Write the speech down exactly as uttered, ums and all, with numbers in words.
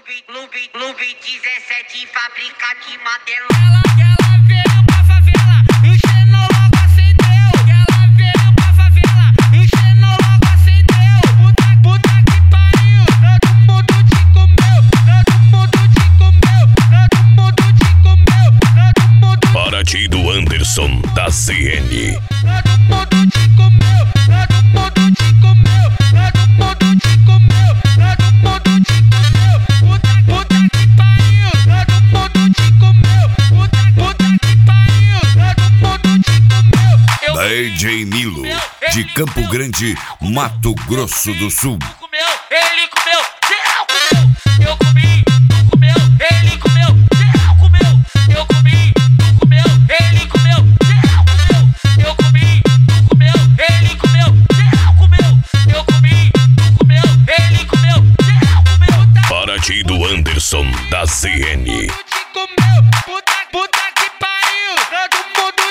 Lube, Lube, Lube dezessete, fábrica de Madelão. Ela, ela veio pra favela, enchendo logo acendeu. Ela veio pra favela, enchendo logo acendeu. Puta, puta que pariu, todo mundo te comeu, todo mundo te comeu, todo mundo te comeu, todo mundo. Paraty do Anderson da C N. Todo mundo te comeu, todo mundo te comeu, todo mundo te comeu, todo mundo te comeu. Puta, puta que pariu, todo mundo te comeu. Puta, puta que pariu, todo mundo te comeu. D J Nilo, de Campo Grande, Mato Grosso do Sul. Tu comeu, ele comeu, geral comeu. Eu comi, tu comeu, ele comeu, geral comeu. Eu comi, tu comeu, ele comeu, geral comeu. Eu comi, tu comeu, ele comeu, geral comeu. Eu comi, tu comeu, ele comeu, geral comeu. Paraty do Anderson da C N. Todo mundo te comeu, puta, puta que pariu. Todo mundo